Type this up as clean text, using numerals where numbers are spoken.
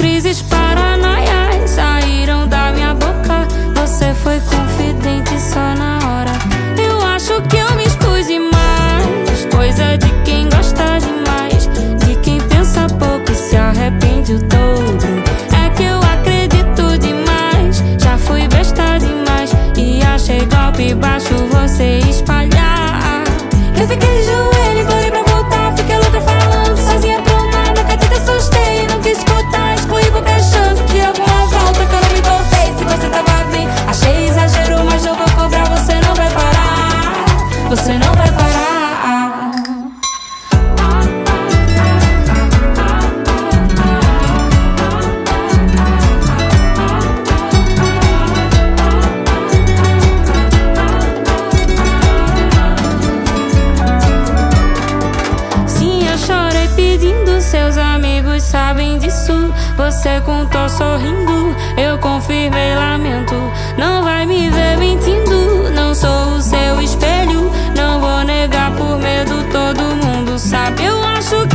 crises paranoias saíram da minha boca. Você foi confidente só na hora. Eu acho que eu me expus demais, coisa de quem gosta demais, de quem pensa pouco e se arrepende o dobro. É que eu acredito demais, já fui besta demais e achei golpe baixo você espalhar. Eu fiquei de joelho, implorei pra voltar, fiquei louca falando sozinha pro nada, que até te assustei, não quis escutar, excluí qualquer chance de alguma volta que eu não me voltei. Se você tava bem, achei exagero, mas eu vou cobrar, você não vai parar, você não vai parar. Seus amigos sabem disso, você contou sorrindo, eu confirmei, lamento. Não vai me ver mentindo, não sou o seu espelho, não vou negar por medo, todo mundo sabe. Eu acho que